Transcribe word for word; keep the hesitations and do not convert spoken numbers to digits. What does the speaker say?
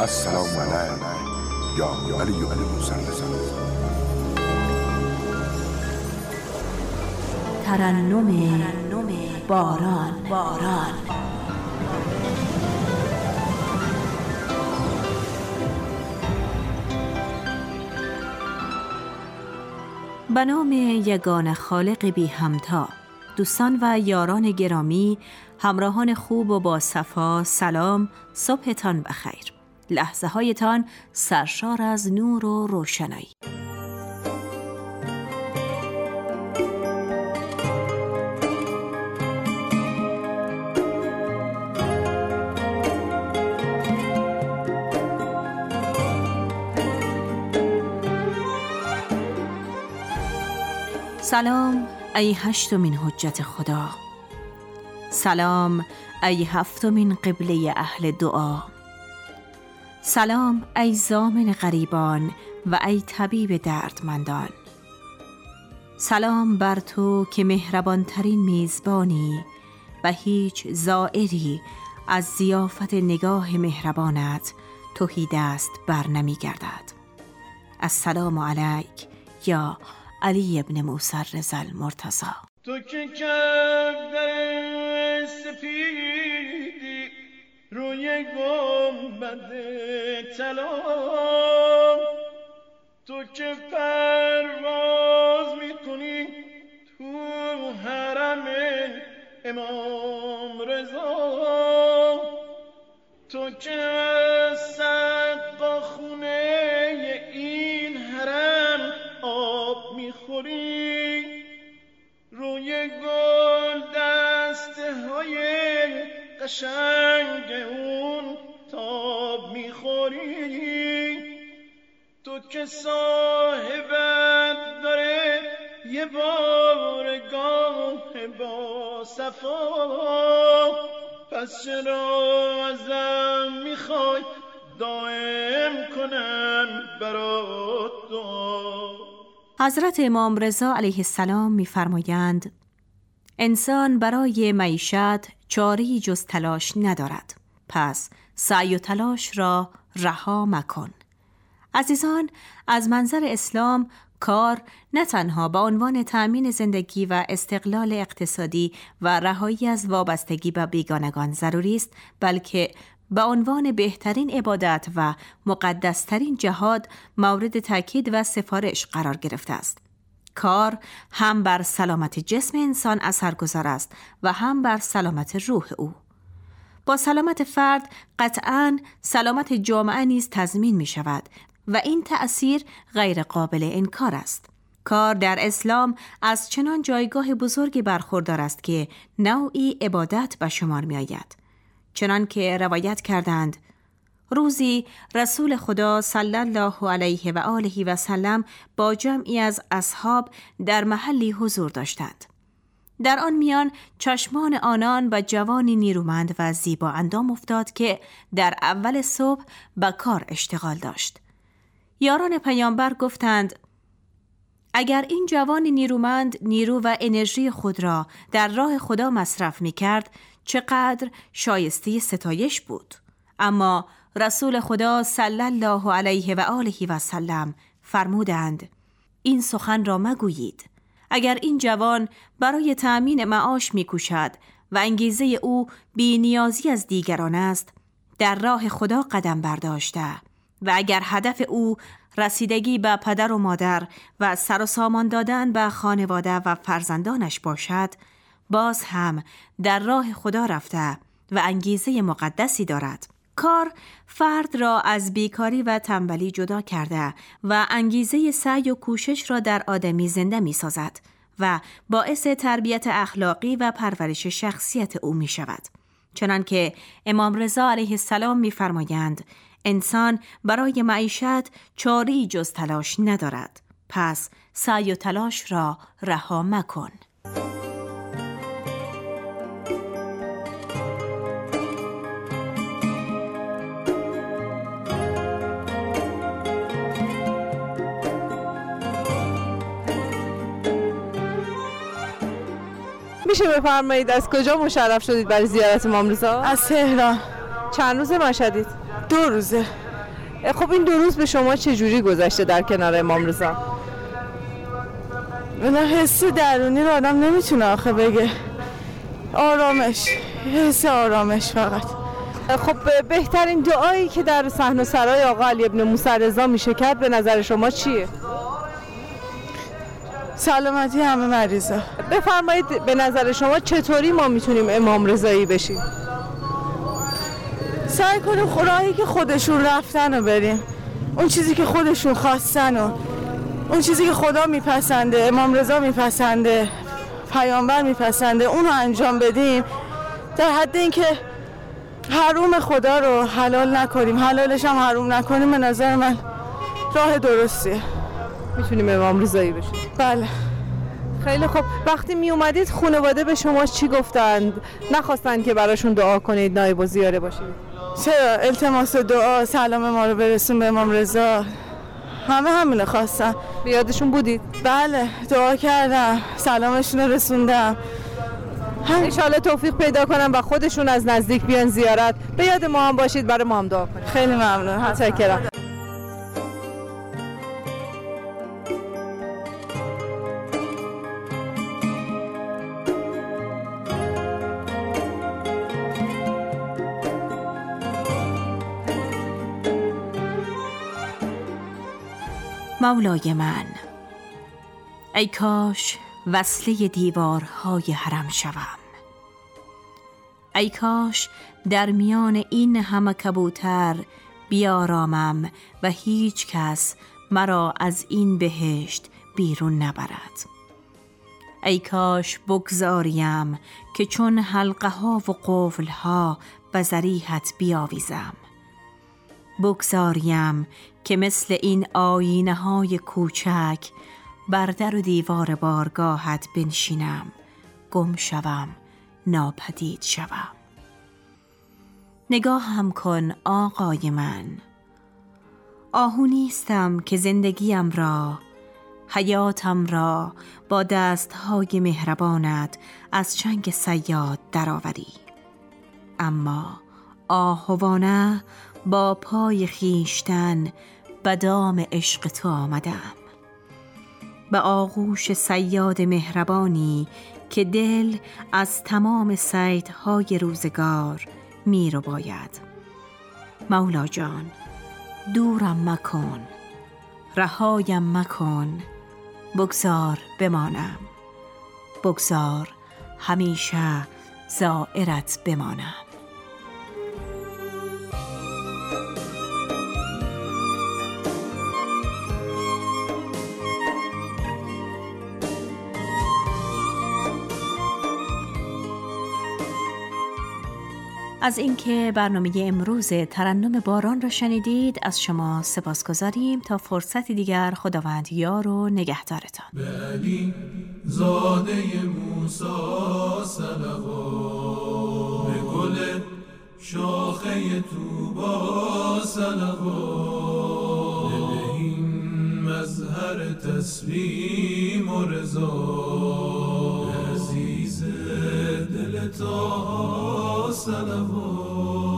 السلام علیک یا علی ابن موسی الرضا. ترنم باران باران به نام یگانه خالق بی همتا. دوستان و یاران گرامی، همراهان خوب و با صفا، سلام، صبحتان بخیر، لحظه هایتان سرشار از نور و روشنایی. سلام ای هشتمین حجت خدا، سلام ای هفتمین قبله اهل دعا، سلام ای ضامن غریبان و ای طبیب دردمندان، سلام بر تو که مهربانترین میزبانی و هیچ زائری از ضیافت نگاه مهربانت تهی دست بر نمی گردد. السلام علیک یا علی ابن موسی الرضا المرتضی. تو که کبدر سپیدی روی گنبد طلا، تو که پرواز میکنی تو حرم امام رضا، تو که صد خونه این حرم آب میخوری، روی گل دسته های قشنگ اون تاب میخوری، تو که صاحبت داره یه بارگاه با صفا، پس چرا ازم میخوای دائم کنم برات دعا. حضرت امام رضا علیه السلام می‌فرمایند انسان برای معیشت چاره‌ای جز تلاش ندارد، پس سعی و تلاش را رها مکن. عزیزان، از منظر اسلام کار نه تنها به عنوان تأمین زندگی و استقلال اقتصادی و رهایی از وابستگی به بیگانگان ضروری است، بلکه به عنوان بهترین عبادت و مقدسترین جهاد مورد تاکید و سفارش قرار گرفته است. کار هم بر سلامت جسم انسان اثرگذار است و هم بر سلامت روح او. با سلامت فرد قطعاً سلامت جامعه نیز تضمین می شود و این تأثیر غیر قابل انکار است. کار در اسلام از چنان جایگاه بزرگی برخوردار است که نوعی عبادت به شمار می آید. چنان که روایت کردند روزی رسول خدا صلی الله علیه و آله و سلم با جمعی از اصحاب در محلی حضور داشتند. در آن میان چشمان آنان به جوانی نیرومند و زیبا اندام افتاد که در اول صبح به کار اشتغال داشت. یاران پیامبر گفتند اگر این جوان نیرومند نیرو و انرژی خود را در راه خدا مصرف می کرد چقدر شایسته ستایش بود. اما رسول خدا صلی الله علیه و آله و سلم فرمودند این سخن را مگویید. اگر این جوان برای تأمین معاش می کوشد و انگیزه او بی نیازی از دیگران است، در راه خدا قدم برداشته و اگر هدف او رسیدگی به پدر و مادر و سر و سامان دادن به خانواده و فرزندانش باشد، باز هم در راه خدا رفته و انگیزه مقدسی دارد. کار فرد را از بیکاری و تنبلی جدا کرده و انگیزه سعی و کوشش را در آدمی زنده می سازد و باعث تربیت اخلاقی و پرورش شخصیت او می شود. چنانکه امام رضا علیه السلام می فرمایند انسان برای معیشت چاره‌ای جز تلاش ندارد، پس سعی و تلاش را رها مکن. میشه بفرمایید از کجا مشرف شدید برای زیارت امام رضا؟ از تهران. چند روزه مشهدید؟ دو روزه. خب این دو روز به شما چه جوری گذشته در کنار امام رضا؟ نه حس درونی رو آدم نمیتونه آخه بگه. آرامش، حس آرامش فقط. خب بهترین دعایی که در صحن و سرای آقا علی ابن موسی رضا میشه کرد به نظر شما چیه؟ سلامتی همه مریضا. بفرمایید به نظر شما چطوری ما میتونیم امام رضایی بشیم؟ سعی کنیم راهی که خودشون رفتن رو بریم، اون چیزی که خودشون خواستن و اون چیزی که خدا میپسنده، امام رضا میپسنده، پیامبر میپسنده، اون رو انجام بدیم، در حد اینکه حروم خدا رو حلال نکنیم، حلالش هم حروم نکنیم. به نظر من راه درستیه. میتونیم امام رضایی بشیم. بله. خیلی خب، وقتی می اومدید خانواده به شما چی گفتند؟ نخواستند که براشون دعا کنید، نایب و زیاره باشید؟ چرا؟ التماس دعا، سلام ما رو برسون به امام رضا، همه همینو خواستن. به یادشون بودید؟ بله، دعا کردم، سلامشون رو رسوندم. انشالله توفیق پیدا کنم و خودشون از نزدیک بیان زیارت. به یاد ما هم باشید، برای ما هم دعا کنید. خیلی ممنون. متشکرم. مولای من، ای کاش وصله دیوارهای حرم شوم، ای کاش در میان این همه کبوتر بیارامم و هیچ کس مرا از این بهشت بیرون نبرد. ای کاش بگذاریم که چون حلقه ها و قفل ها به ذریحت بیاویزم، بگذاریم که مثل این آینه های کوچک بر در و دیوار بارگاهت بنشینم، گم شوم، ناپدید شوم. نگاه هم کن آقای من، آهو نیستم که زندگیم را، حیاتم را با دستهای مهربانت از چنگ صیاد درآوری، اما آهوانه با پای خیشتن به دام عشق تو آمدم، به آغوش صیاد مهربانی که دل از تمام صیدهای روزگار می رو باید. مولا جان، دورم مکن، رهایم مکن، بگذار بمانم، بگذار همیشه زائرت بمانم. از اینکه برنامه امروز ترنم باران را شنیدید از شما سپاسگزاریم. تا فرصتی دیگر، خداوند یار و نگهدارتان. به علی زاده موسی صلوات، به گل شاخه طوبی صلوات، به این مظهر تسلیم و رضا، عزیز دل طه صلوات.